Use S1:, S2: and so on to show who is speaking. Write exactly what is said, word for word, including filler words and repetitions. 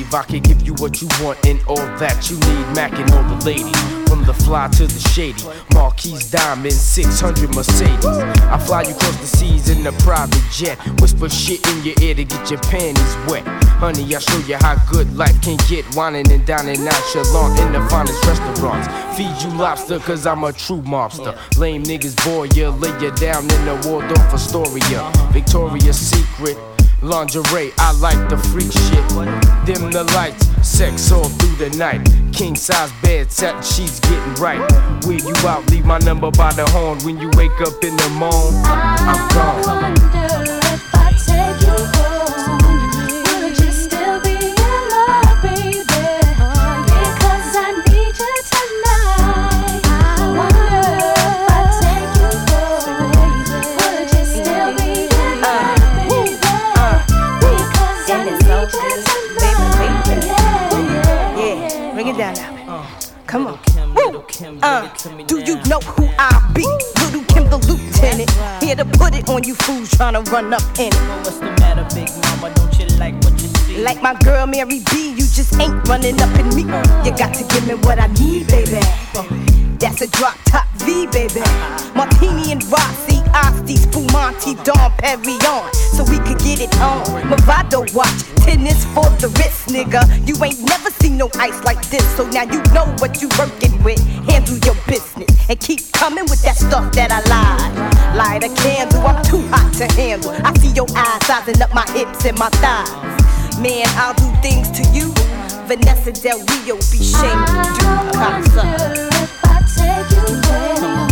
S1: slave. I can give you what you want and all that you need. Mac and all the ladies, from the fly to the shady. Marquis Diamond, six hundred Mercedes. I fly you across the seas in a private jet. Whisper shit in your ear to get your panties wet. Honey, I'll show you how good life can get. Whining and dining nonchalant in the finest restaurants. Feed you lobster cause I'm a true mobster. Lame niggas bore ya, lay you down in the Waldorf Astoria. Victoria's Secret lingerie, I like the freak shit. Dim the lights, sex all through the night. King size bed, satin sheets getting right. Where you out, leave my number by the horn. When you wake up in the morning, I'm gone.
S2: I wonder if I take you home, would you still be in love, baby? Because I need you tonight. I wonder if I take you home, would you still be in love, baby? Because I need you tonight.
S3: Yeah, bring it down now. Come on. Woo. Uh, do you know who I be? Little Kim the lieutenant. Here to put it on you fools tryna run up in it.
S4: What's the matter, big mama? Don't you like what you see?
S3: Like my girl Mary B, you just ain't running up in me. You got to give me what I need, baby. That's a drop top V, baby. Martini and Rossi, Asti, Spumante, Dom Perignon, so we could get it on. Movado watch, tennis for the wrist, nigga. You ain't never seen no ice like this, so now you know what you working with. Handle your business and keep coming with that stuff that I lied. Light a candle, I'm too hot to handle. I see your eyes sizing up my hips and my thighs. Man, I'll do things to you Vanessa Del Rio be shamed to do, cocksucker.
S2: Take you home.